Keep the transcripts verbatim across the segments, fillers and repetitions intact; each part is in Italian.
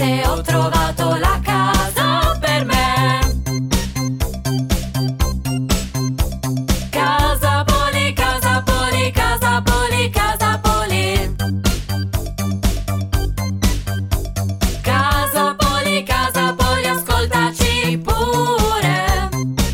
notte ho trovato la casa per me. Casa Poli, Casa Poli, Casa Poli, Casa Poli. Casa Poli, Casa Poli, ascoltaci pure.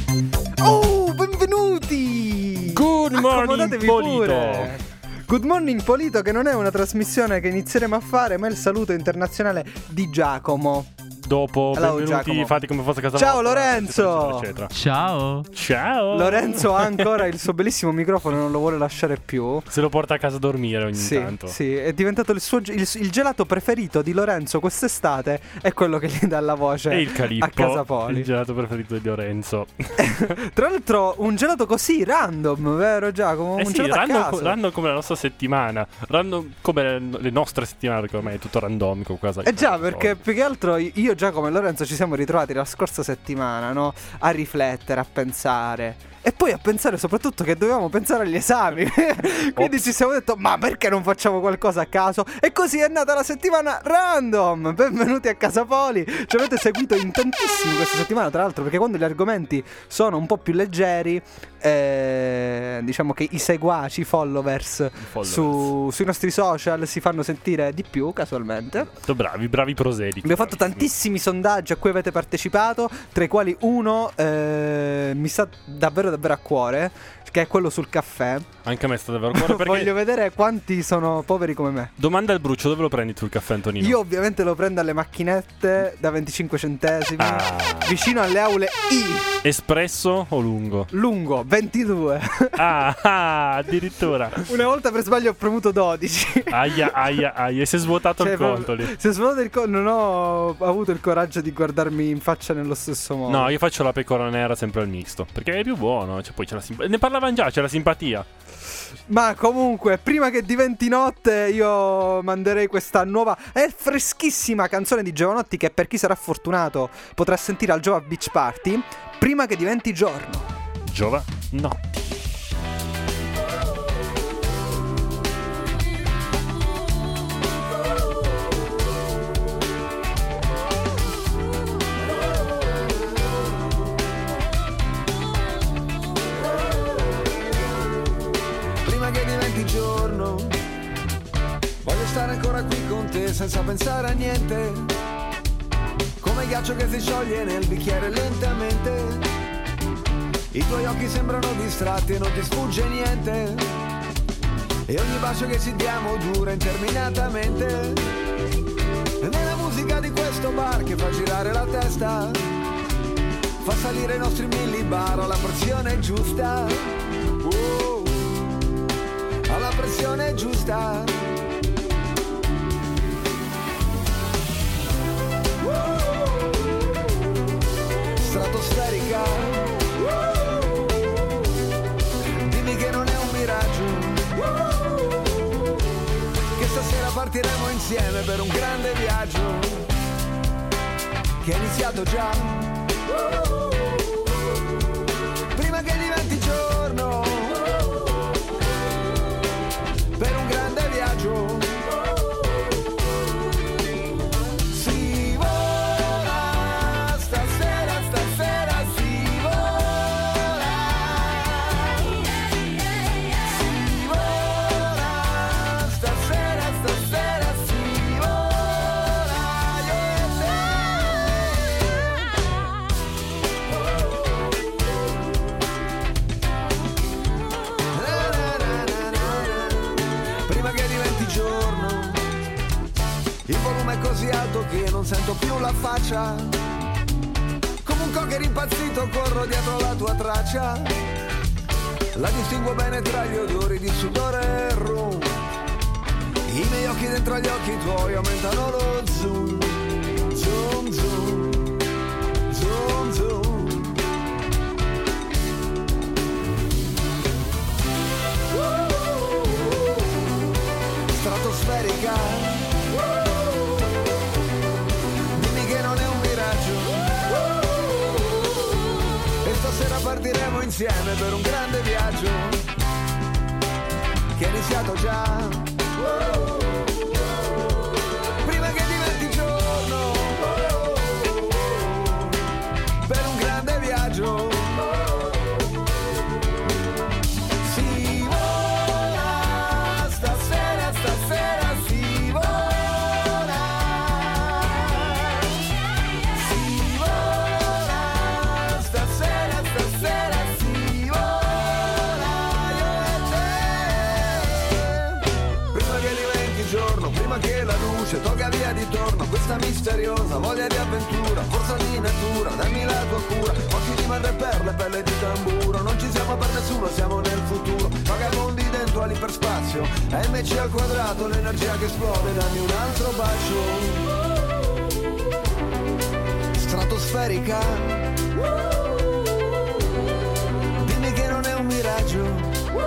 Oh, benvenuti! Good morning, Accomodatevi Polito. pure. Good morning Polito, che non è una trasmissione che inizieremo a fare, ma è il saluto internazionale di Giacomo. Dopo, Hello, benvenuti, Giacomo. fate come fosse casa Ciao, vostra, Lorenzo. eccetera, eccetera. Ciao. Ciao. Lorenzo ha ancora il suo bellissimo microfono e non lo vuole lasciare più. Se lo porta a casa a dormire ogni Sì, tanto. sì, è diventato il suo ge- il, il gelato preferito di Lorenzo quest'estate è quello che gli dà la voce E il calippo, a Casa Poli. il gelato preferito di Lorenzo. Tra l'altro un gelato così random, vero Giacomo? Eh un sì, gelato a random, caso. random come la nostra settimana. Random come le, le nostre settimane, perché ormai è tutto randomico. Cosa Eh già, perché più che altro io, Giacomo e Lorenzo ci siamo ritrovati la scorsa settimana, no? A riflettere, a pensare. E poi a pensare soprattutto che dovevamo pensare agli esami. Quindi Ops. ci siamo detto, ma perché non facciamo qualcosa a caso? E così è nata la settimana random. Benvenuti a Casa Poli. Ci avete seguito in tantissimi questa settimana, tra l'altro, perché quando gli argomenti sono un po' più leggeri, eh, diciamo che i seguaci, i followers, followers. Su, sui nostri social si fanno sentire di più, casualmente. Molto bravi, bravi proseliti. Abbiamo fatto bravissimi. tantissimi sondaggi a cui avete partecipato, tra i quali uno eh, mi sta davvero davvero a cuore, che è quello sul caffè. Anche a me sta davvero cuore, perché Voglio vedere quanti sono poveri come me. domanda al brucio, dove lo prendi tu il caffè, Antonino? Io ovviamente lo prendo alle macchinette da venticinque centesimi, Ah. vicino alle aule I, Espresso o lungo? lungo, ventidue. Ah, ah, addirittura. Una volta per sbaglio ho premuto dodici. Aia, aia, aia. Si è svuotato Cioè, il conto proprio- lì. Si è svuotato il conto, non ho avuto il coraggio di guardarmi in faccia nello stesso modo. No, io faccio la pecora nera sempre al misto, perché è più buono, cioè poi c'è la simpatia. Ne parlavano già, c'è la simpatia. Ma comunque, prima che diventi notte, io manderei questa nuova e freschissima canzone di Giovanotti, che per chi sarà fortunato potrà sentire al Giova Beach Party, prima che diventi giorno. Giova? No. Prima che diventi giorno, voglio stare ancora qui con te senza pensare a niente, come il ghiaccio che si scioglie nel bicchiere lentamente. I tuoi occhi sembrano distratti e non ti sfugge niente, e ogni bacio che ci diamo dura interminatamente. E nella musica di questo bar che fa girare la testa, fa salire i nostri millibar alla pressione giusta. Oh, alla pressione giusta. Stratosferica. Dimmi che non è un miraggio, che stasera partiremo insieme per un grande viaggio che è iniziato già. Prima che diventi giorno, per un grande viaggio. Si vola, stasera, stasera si vola. Si vola, stasera, stasera si vola. Io e te. Prima che diventi giorno, il volume è così alto che non sento più la faccia. Come un cocker impazzito corro dietro la tua traccia. La distingo bene tra gli odori di sudore e rum. I miei occhi dentro agli occhi tuoi aumentano lo zoom. Zoom, zoom. Zoom, zoom. Stratosferica. Dimmi che non è un miraggio, e stasera partiremo insieme per un grande viaggio che è iniziato già. Prima che diventi giorno, misteriosa, voglia di avventura, forza di natura, dammi la tua cura, occhi di madre perle, pelle di tamburo, non ci siamo per nessuno, siamo nel futuro, vagabondi dentro all'iperspazio, M C al quadrato, l'energia che esplode, dammi un altro bacio, stratosferica, dimmi che non è un miraggio,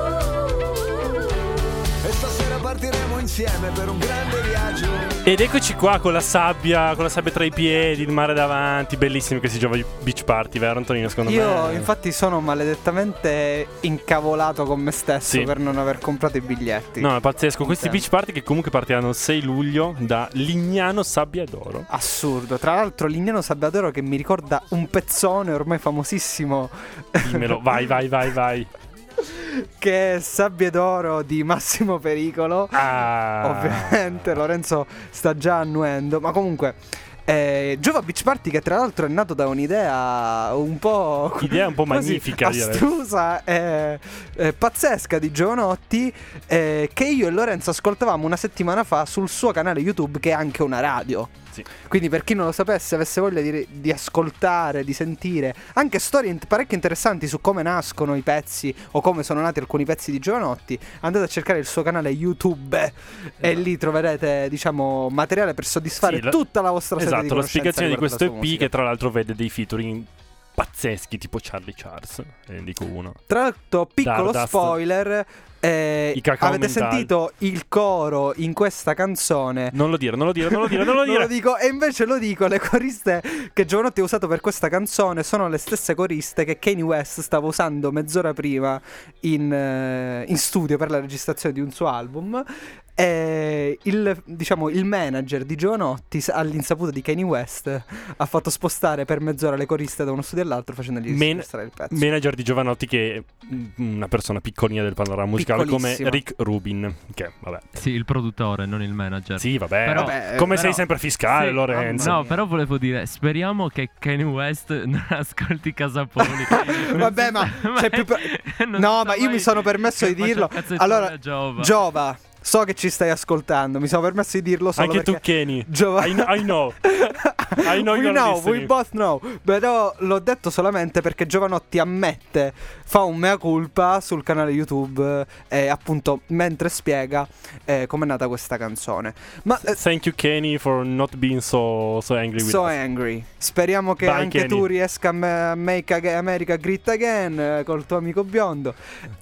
e stasera partiremo insieme per un grande viaggio. Ed eccoci qua con la sabbia, con la sabbia tra i piedi, il mare davanti, bellissimo che si gioca beach party, vero Antonino? Secondo Io me. infatti sono maledettamente incavolato con me stesso Sì. per non aver comprato i biglietti. No, è pazzesco. Questi Intendo. beach party che comunque partiranno il sei luglio da Lignano Sabbia d'Oro. Assurdo. Tra l'altro Lignano Sabbia d'Oro che mi ricorda un pezzone ormai famosissimo Dimmelo, vai, vai, vai, vai. che è Sabbie d'Oro di Massimo Pericolo. Ah. Ovviamente Lorenzo sta già annuendo, ma comunque eh, Giova Beach Party, che tra l'altro è nato da un'idea un po' Idea un po' così magnifica, direi. astrusa e eh, pazzesca di Giovanotti, eh, che io e Lorenzo ascoltavamo una settimana fa sul suo canale YouTube, che è anche una radio. Sì. Quindi per chi non lo sapesse, avesse voglia di, di ascoltare, di sentire anche storie int- parecchio interessanti su come nascono i pezzi o come sono nati alcuni pezzi di Giovanotti, andate a cercare il suo canale YouTube e lì troverete, diciamo, materiale per soddisfare Sì, la- tutta la vostra sete di Esatto, la conoscenza spiegazione di riguardo questo la E sua P musica. che tra l'altro vede dei featuring pazzeschi tipo Charlie Charles, e ne dico uno. Tra l'altro, piccolo Stardust. spoiler, eh, I Cacao avete Mental. sentito il coro in questa canzone? Non lo dire, non lo dire, non lo dire, non lo Non dire. lo dico, e invece lo dico, le coriste che Giovanotti ha usato per questa canzone sono le stesse coriste che Kanye West stava usando mezz'ora prima in, eh, in studio per la registrazione di un suo album. E il, diciamo, il manager di Giovanotti, s- all'insaputa di Kanye West, ha fatto spostare per mezz'ora le coriste da uno studio all'altro, facendogli Men- registrare il pezzo. Manager di Giovanotti, che è mm, una persona piccolina del panorama musicale come Piccolissima. Rick Rubin, che vabbè. Sì, il produttore, non il manager. Sì, vabbè. Però- Vabbè, come però- sei sempre fiscale, Sì, Lorenzo. No, però volevo dire, speriamo che Kanye West non ascolti Casapoli. Vabbè, ma c'è più per- non No, si ma sa io mi mai sono permesso che di faccia dirlo. cazzettone Allora, a Giova. Giova, so che ci stai ascoltando, mi sono permesso di dirlo solo Anche tu, perché Kenny. Giova- I, I know. I know we you're know, listening. we both know. Però l'ho detto solamente perché Giovanotti ammette, fa un mea culpa sul canale YouTube, eh, appunto mentre spiega eh, com'è nata questa canzone. Ma eh, Thank you, Kenny, for not being so, so angry with so us. angry. Speriamo che Vai, anche Kenny. tu riesca a ma- make ag- America great again, eh, col tuo amico biondo.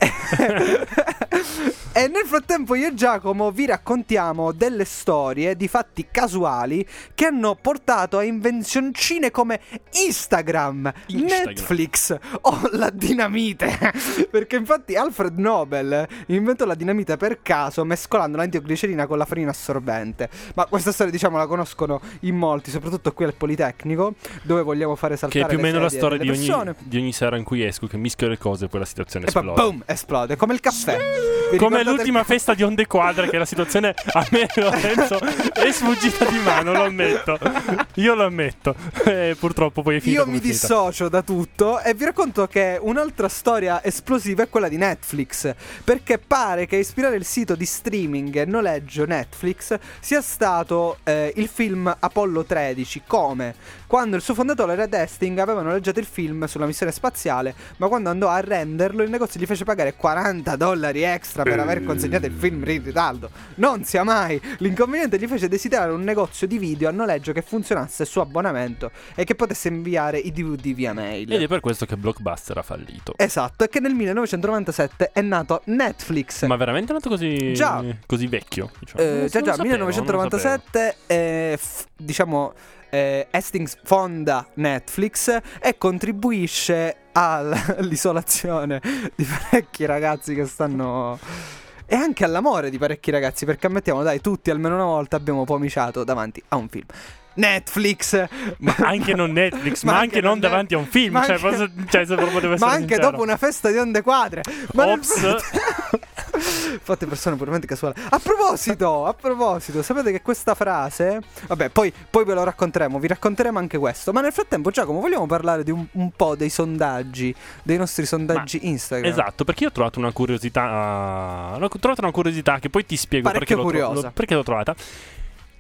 E nel frattempo io e Giacomo vi raccontiamo delle storie di fatti casuali che hanno portato a invenzioncine come Instagram, Instagram. Netflix o la dinamite. Perché infatti Alfred Nobel inventò la dinamite per caso mescolando l'antiglicerina con la farina assorbente. Ma questa storia, diciamo, la conoscono in molti, soprattutto qui al Politecnico, dove vogliamo fare saltare Che è più o le meno la sedie storia di delle ogni, persone. di ogni sera in cui esco, che mischio le cose e poi la situazione E poi esplode. boom, esplode, come il caffè. Vi Come ricordate l'ultima il- festa di Onde Quadre, che la situazione a me e Lorenzo è sfuggita di mano, lo ammetto. Io lo ammetto. E purtroppo poi è finita Io come mi è finita. dissocio da tutto e vi racconto che un'altra storia esplosiva è quella di Netflix, perché pare che a ispirare il sito di streaming e noleggio Netflix sia stato eh, il film Apollo tredici. Come? Quando il suo fondatore Red Hastings aveva noleggiato il film sulla missione spaziale, ma quando andò a renderlo il negozio gli fece pagare quaranta dollari extra per aver consegnato il film in ritardo. Non sia mai! L'inconveniente gli fece desiderare un negozio di video a noleggio che funzionasse su abbonamento e che potesse inviare i D V D via mail. Ed è per questo che Blockbuster ha fallito. Esatto, e che nel millenovecentonovantasette è nato Netflix. Ma veramente è nato così, Già. così vecchio? Diciamo. Eh, Non già lo già, sapevo, millenovecentonovantasette, eh, f- diciamo, eh, Hastings fonda Netflix e contribuisce all'isolazione di parecchi ragazzi che stanno... E anche all'amore di parecchi ragazzi, perché ammettiamo, dai, tutti almeno una volta abbiamo pomiciato davanti a un film. Netflix! Ma anche non Netflix, ma, anche, non Net- davanti a un film. ma Cioè, anche- posso- cioè, se proprio devo ma essere anche sincero. dopo una festa di onde quadre. Ma nel Ops. frattempo- Fate persone puramente casuali. A proposito, a proposito, sapete che questa frase, vabbè, poi, poi ve lo racconteremo, vi racconteremo anche questo. Ma nel frattempo, Giacomo, vogliamo parlare di un, un po' dei sondaggi, dei nostri sondaggi Ma- Instagram. Esatto, perché io ho trovato una curiosità. Ho trovato una curiosità che poi ti spiego Parecchio perché l'ho, tro- curiosa. l'ho- perché l'ho trovata.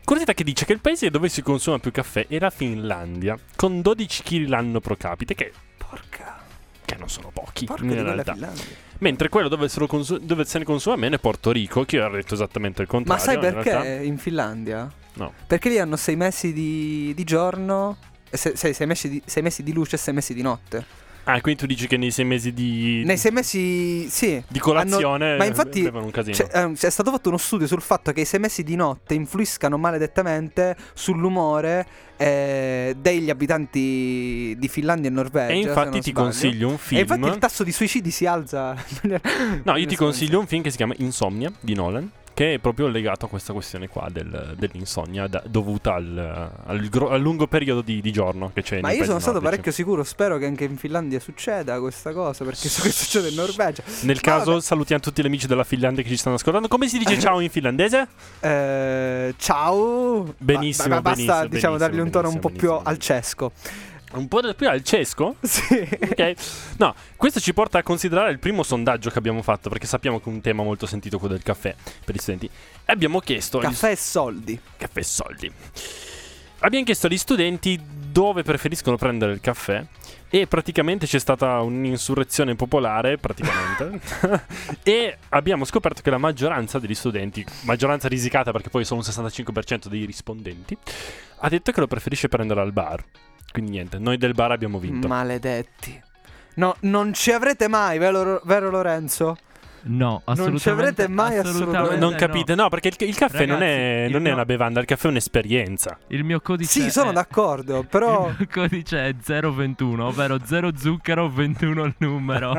Curiosità che dice che il paese dove si consuma più caffè è la Finlandia, con dodici chili l'anno pro capite, che, Porca. che non sono pochi Porca in di quella realtà. Finlandia. Mentre quello dove se, lo consu- dove se ne consuma meno è Porto Rico, che io ho detto esattamente il Ma contrario. sai in perché realtà. in Finlandia? No. Perché lì hanno sei mesi di, di giorno, e se- sei, sei mesi di, sei mesi di luce e sei mesi di notte. Ah, quindi tu dici che nei sei mesi di, Nei sei mesi, sì. di colazione hanno- ma infatti bevono un casino. c'è, ehm, è stato fatto uno studio sul fatto che i sei mesi di notte influiscano maledettamente sull'umore eh, degli abitanti di Finlandia e Norvegia. E se infatti non ti sbaglio. consiglio un E film. infatti il tasso di suicidi si alza. No, io ti consiglio un film che si chiama Insomnia di Nolan, che è proprio legato a questa questione qua del, dell'insonnia da- dovuta al, al, gro- al lungo periodo di, di giorno che c'è Ma nei io sono paesi stato nordici. parecchio sicuro, spero che anche in Finlandia succeda questa cosa, perché so che succede in Norvegia. Nel caso Vabbè. salutiamo tutti gli amici della Finlandia che ci stanno ascoltando. Come si dice ciao in finlandese? Eh, ciao. Benissimo, Ma- ma basta, benissimo, diciamo, dargli un tono un po' benissimo, più al cesco. Un po' più al cesco? Sì. Ok. No, questo ci porta a considerare il primo sondaggio che abbiamo fatto, perché sappiamo che è un tema molto sentito quello del caffè per gli studenti. E abbiamo chiesto agli Caffè e soldi. caffè e soldi. Abbiamo chiesto agli studenti dove preferiscono prendere il caffè e praticamente c'è stata un'insurrezione popolare, praticamente. E abbiamo scoperto che la maggioranza degli studenti, maggioranza risicata perché poi sono un sessantacinque per cento dei rispondenti, ha detto che lo preferisce prendere al bar. Quindi niente, noi del bar abbiamo vinto. Maledetti. No, non ci avrete mai, vero, vero Lorenzo? No, assolutamente. Non ci avrete mai assolutamente. Non no. capite, no, perché il, il caffè non, è, Ragazzi, non il è mio- una bevanda, il caffè è un'esperienza. Il mio codice Sì, sono è... d'accordo, però Il mio codice è zero ventuno, ovvero zero zucchero, ventuno il numero.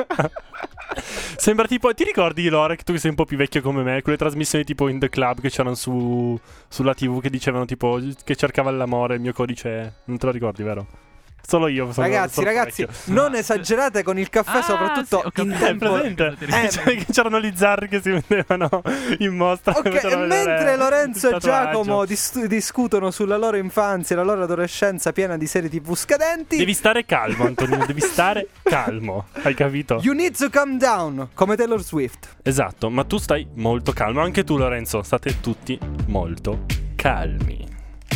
Sembra tipo, ti ricordi Lore, che tu che sei un po' più vecchio come me, quelle trasmissioni tipo In The Club che c'erano su sulla tivù che dicevano tipo che cercava l'amore, il mio codice è... Non te lo ricordi, vero? Solo io sono ragazzi, sono ragazzi, vecchio. non esagerate con il caffè, Ah, soprattutto sì, ho capito. in È tempo. presente? Eh, Cioè, che c'erano gli zarri che si mettevano in mostra. Ok, e facevano vedere mentre Lorenzo il e tatuaggio. Giacomo dis- discutono sulla loro infanzia e la loro adolescenza piena di serie tivù scadenti, Devi stare calmo, Antonino, devi stare calmo. Hai capito? You need to calm down, come Taylor Swift. Esatto, ma tu stai molto calmo. Anche tu, Lorenzo, state tutti molto calmi.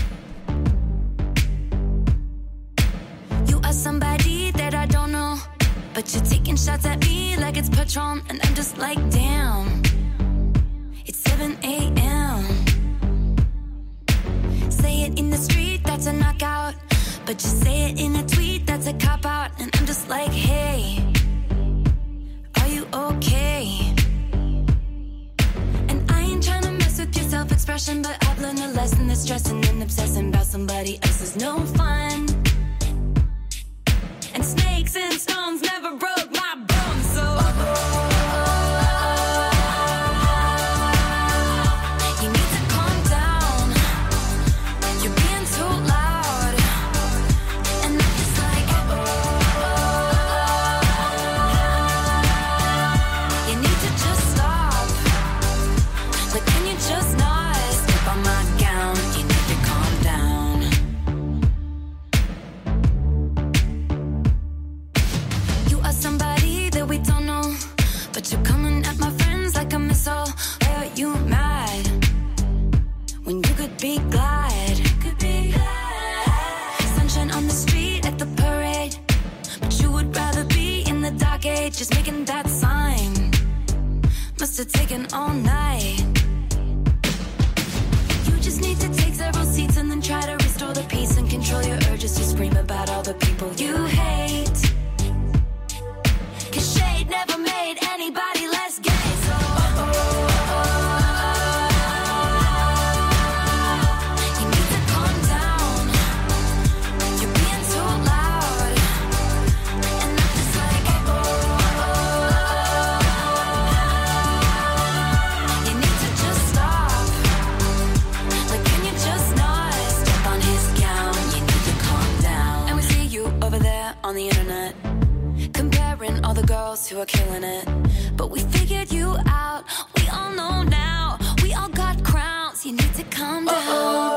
You are somebody that I don't know, but you're taking shots at me like it's Patron, and I'm just like, damn. It's seven a.m. Say it in the street, that's a knockout, but you say it in a tweet, that's a cop-out, and I'm just like, hey, are you okay? And I ain't trying to mess with your self-expression, but I've learned a lesson that stressing and obsessing about somebody else is no fun. And snakes and stones never broke my bones, so you need to calm down. You're being too loud, and I'm just like, you need to just stop. Like, can you just not step on my gown? You need to calm down. You are somebody that we don't know, but you're coming at my friends like a missile. Why are you mad when you could be glad? Could be glad. Sunshine on the street at the parade, but you would rather be in the dark age, just making that sign. Must have taken all night. You just need to take several seats and then try to restore the peace and control your urges to scream about all the people you hate. Cause shade never made anybody less gay, so you need to calm down. You're being too loud, and I'm just like, you need to just stop. Like, can you just not step on his gown? You need to calm down. And we see you over there on the internet, comparing all the girls who are killing it. But we figured you out, we all know now. We all got crowns, you need to calm down.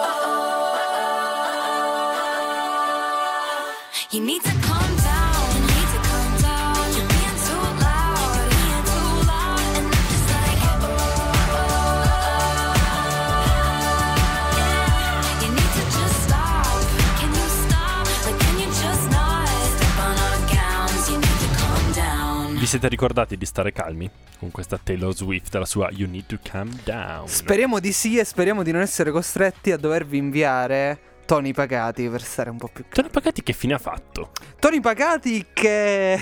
You need to calm down, you need to calm down. You're being too loud, being too loud. And I'm just like, yeah, siete ricordati di stare calmi con questa Taylor Swift e la sua You Need to Calm Down? Speriamo di sì, e speriamo di non essere costretti a dovervi inviare Tony Pagati per stare un po' più calmi. Tony Pagati che fine ha fatto? Tony Pagati che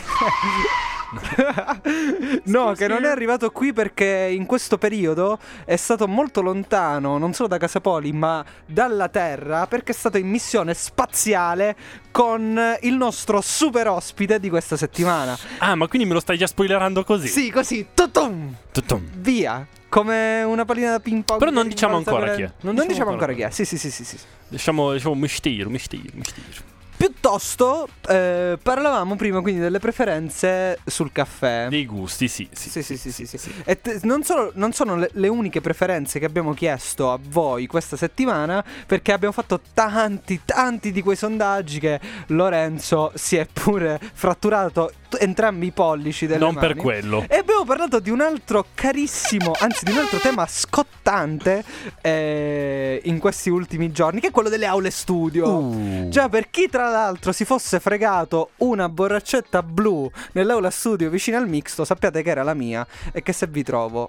no, che non è arrivato qui perché in questo periodo è stato molto lontano, non solo da Casapoli ma dalla Terra, perché è stato in missione spaziale con il nostro super ospite di questa settimana. Ah, ma quindi me lo stai già spoilerando così? Sì, così, tutum, Tutum. via, come una pallina da ping pong. Però non che diciamo rimbalza ancora per- chi è. Non, Non diciamo diciamo ancora chi ancora è. Sì, sì, sì, sì, sì. Diciamo, diciamo mistero, mistero, mistero. Piuttosto eh, parlavamo prima quindi delle preferenze sul caffè. Dei gusti, sì, sì. Sì, sì, sì, sì, sì. E te- non, solo, non sono le, le uniche preferenze che abbiamo chiesto a voi questa settimana, perché abbiamo fatto tanti, tanti di quei sondaggi che Lorenzo si è pure fratturato t- entrambi i pollici delle Non mani. per quello. E abbiamo parlato di un altro carissimo, anzi di un altro tema scottante eh, in questi ultimi giorni, che è quello delle aule studio. Uh. Già, per chi tra l'altro si fosse fregato una borraccetta blu nell'aula studio vicino al mixto, sappiate che era la mia e che se vi trovo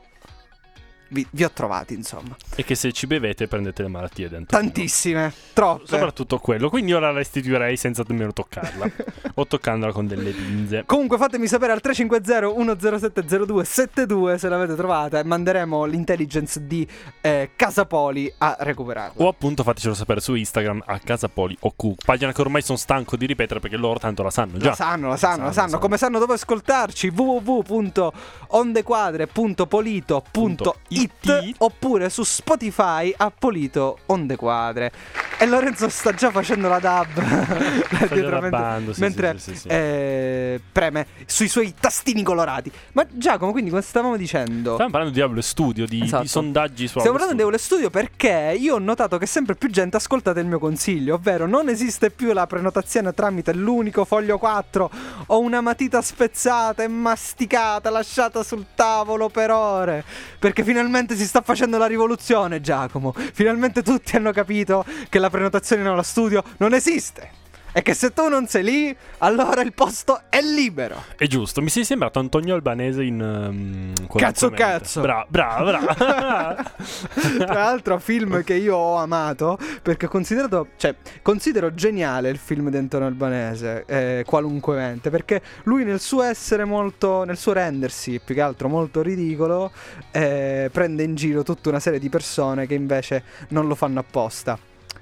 vi, vi ho trovati, insomma. E che se ci bevete prendete le malattie dentro. Tantissime, troppe. Soprattutto quello. Quindi ora la restituirei senza nemmeno toccarla. O toccandola con delle pinze. Comunque fatemi sapere al tre cinque zero uno zero sette zero due sette due se l'avete trovata, e manderemo l'intelligence di eh, Casapoli a recuperarla. O appunto fatecelo sapere su Instagram a Casapoli O Q. Pagina che ormai sono stanco di ripetere perché loro tanto la sanno già. La sanno, la sanno, la sanno. Come sanno dove ascoltarci, w w w punto ondequadre punto polito punto it oppure su Spotify a Polito Ondequadre. E Lorenzo sta già facendo la dub dietro, mentre, dabbando, sì, mentre sì, sì, sì. eh, preme sui suoi tastini colorati. Ma Giacomo, quindi cosa stavamo dicendo? Stiamo parlando di Aule Studio, di, Esatto. di sondaggi su Stiamo Aule parlando di Studio. Aule Studio perché io ho notato che sempre più gente ascolta il mio consiglio, ovvero non esiste più la prenotazione tramite l'unico foglio quattro o una matita spezzata e masticata lasciata sul tavolo per ore, perché finalmente si sta facendo la rivoluzione, Giacomo. Finalmente tutti hanno capito che la prenotazione in Aula Studio non esiste e che se tu non sei lì, allora il posto è libero. È giusto, mi sei sembrato Antonio Albanese in um, Cazzo, Qualunque cazzo. Mente. Bravo, bravo, bravo. Tra l'altro film che io ho amato, perché ho considerato, cioè considero geniale il film di Antonio Albanese, eh, Qualunque Mente, perché lui nel suo essere molto, nel suo rendersi più che altro molto ridicolo, eh, prende in giro tutta una serie di persone che invece non lo fanno apposta.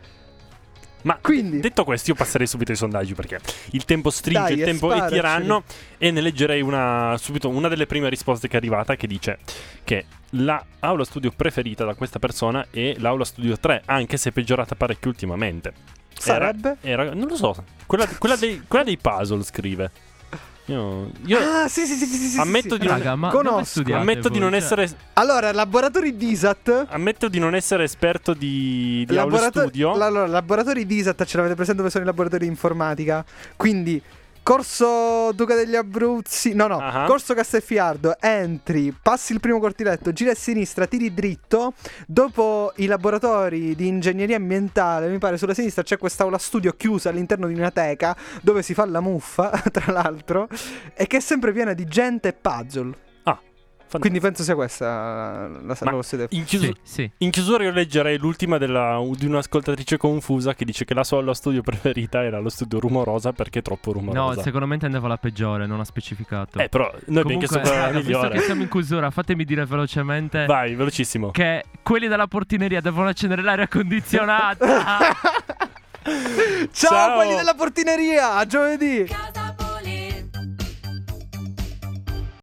Ma Quindi- detto questo, io passerei subito ai sondaggi perché il tempo stringe, Dai, il tempo è sparaceli. tiranno, e ne leggerei una subito una delle prime risposte che è arrivata, che dice che la aula studio preferita da questa persona è l'aula studio tre, anche se è peggiorata parecchio ultimamente. Sarebbe? Era, era- non lo so, quella, quella dei, quella dei puzzle, scrive. Io, io Ah, sì, sì, sì, sì, sì, ammetto sì, di sì. non- Raga, ma Conosco. dove studiate ammetto di voi? non Cioè, essere Allora, laboratori D I S A T. ammetto di non essere esperto di, di aula Laborato- studio. Allora, laboratori D I S A T ce l'avete presente dove sono i laboratori di informatica? Quindi Corso Duca degli Abruzzi, no no, Ah. Corso Castelfiardo, entri, passi il primo cortiletto, gira a sinistra, tiri dritto, dopo i laboratori di ingegneria ambientale, mi pare sulla sinistra c'è quest'aula studio chiusa all'interno di una teca dove si fa la muffa, tra l'altro, e che è sempre piena di gente e puzzle. Ah, Quindi penso sia questa la, la, Ma la vostra idea. in, chiusu- Sì, sì. in chiusura io leggerei l'ultima della, di un'ascoltatrice confusa che dice che la sua aula studio preferita era lo studio rumorosa perché è troppo rumorosa. No, secondo me intendeva la peggiore, non ha specificato. Eh, però noi abbiamo chiesto Comunque, quella raga, visto migliore. che siamo in chiusura, fatemi dire velocemente Vai, velocissimo. che quelli della portineria devono accendere l'aria condizionata. Ciao, Ciao. quelli della portineria, a giovedì. Casa